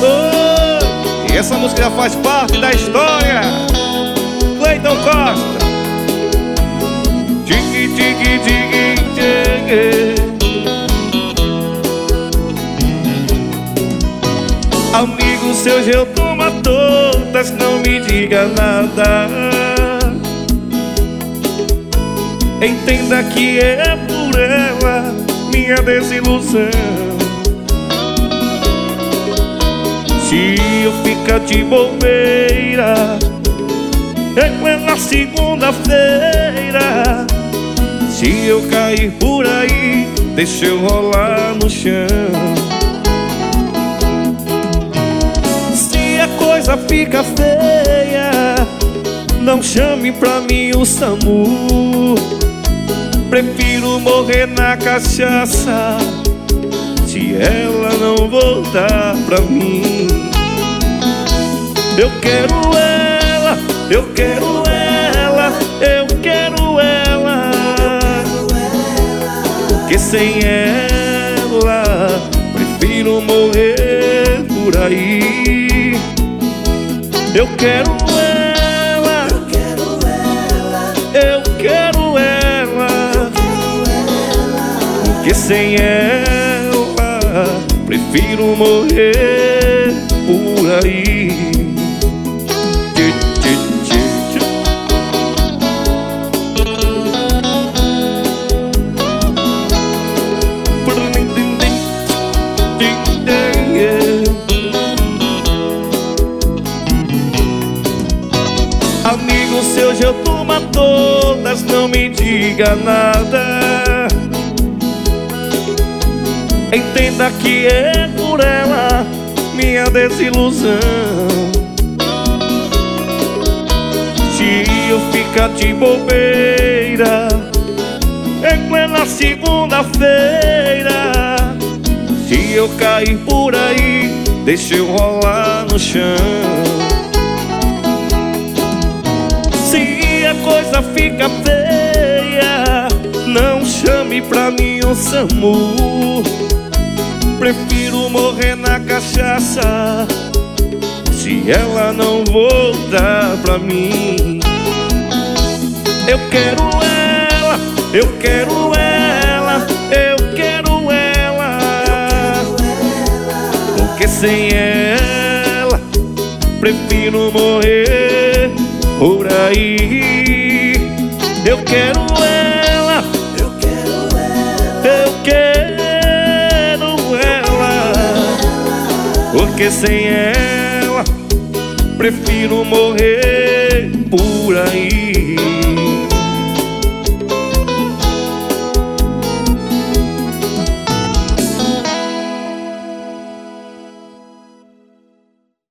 Oh, e essa música já faz parte da história. Cleiton Costa. Tigui, tigui, tigui, tigui. Amigo seu, eu tomo todas, não me diga nada. Entenda que é por ela minha desilusão. Se eu ficar de bobeira é na segunda-feira. Se eu cair por aí, deixa eu rolar no chão. Se a coisa fica feia, não chame pra mim o SAMU. Prefiro morrer na cachaça se ela não voltar pra mim. Eu quero ela, eu quero ela, eu quero ela. Porque sem ela prefiro morrer por aí. Eu quero ela, eu quero ela, eu quero ela. Porque sem ela prefiro morrer por aí. Amigo seu, eu tomo todas, não me diga nada. Entenda que é por ela minha desilusão. Se eu ficar de bobeira é plena segunda-feira. Se eu cair por aí, deixa eu rolar no chão. Se a coisa fica feia, não chame pra mim o SAMU. Prefiro morrer na cachaça se ela não voltar pra mim. Eu quero ela, eu quero ela, eu quero ela. Porque sem ela prefiro morrer por aí. Eu quero ela, eu quero ela, eu quero ela. Porque sem ela prefiro morrer por aí.